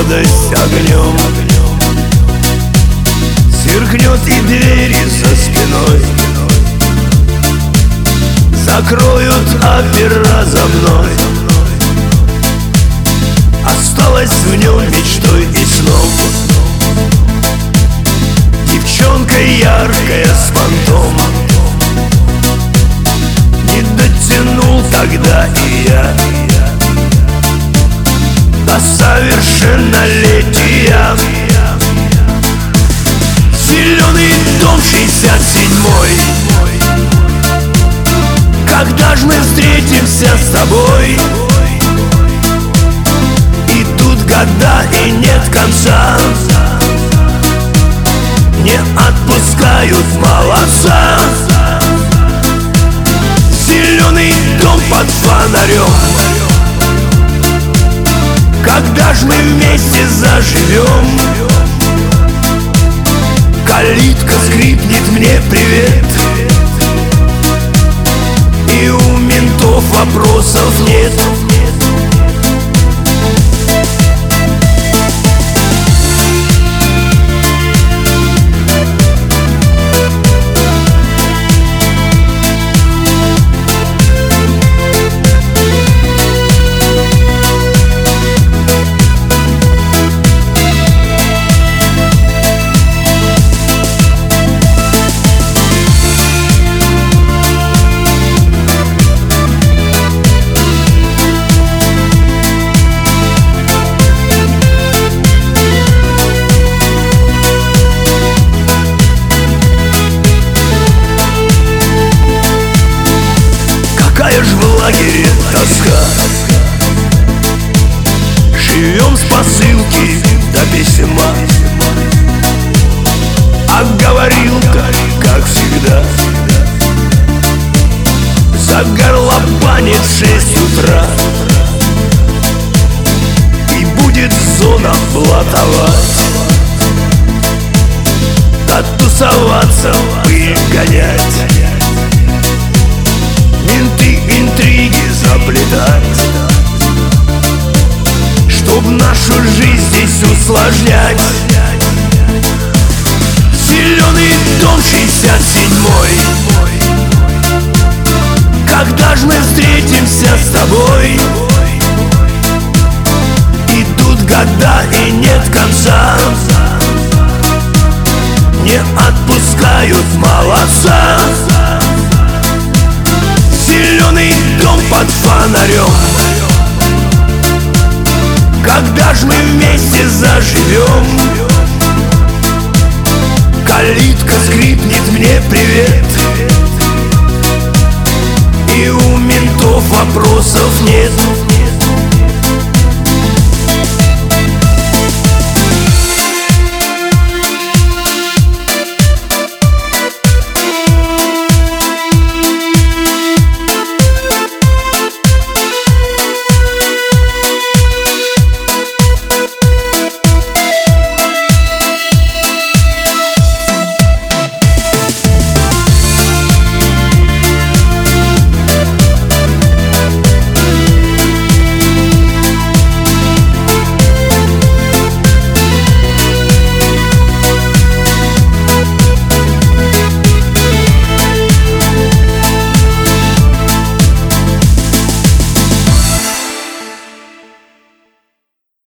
молодость огнем. Сверкнет и двери за спиной закроют опера за мной. Осталась в нем мечтой и сном девчонка яркая с понтом. Не дотянул тогда и я до совершеннолетия. Зеленый дом 67-й, когда ж мы встретимся с тобой? Идут года и нет конца, не отпускают молодца. Зеленый дом под фонарем, когда ж мы вместе заживем? Калитка скрипнет мне привет, и у ментов вопросов нет. Какая ж в лагере тоска, живем с посылки до письма. А говорилка, как всегда, загорлопанит в 6 утра, и будет зона блатовать, да тусоваться, пыль гонять, менты интриги заплетать, чтоб нашу жизнь здесь усложнять. Зеленый дом 67-й, когда ж мы встретимся с тобой? Идут года и нет конца, не отпускают молодца. Зеленый дом под фонарем, когда ж мы вместе заживем?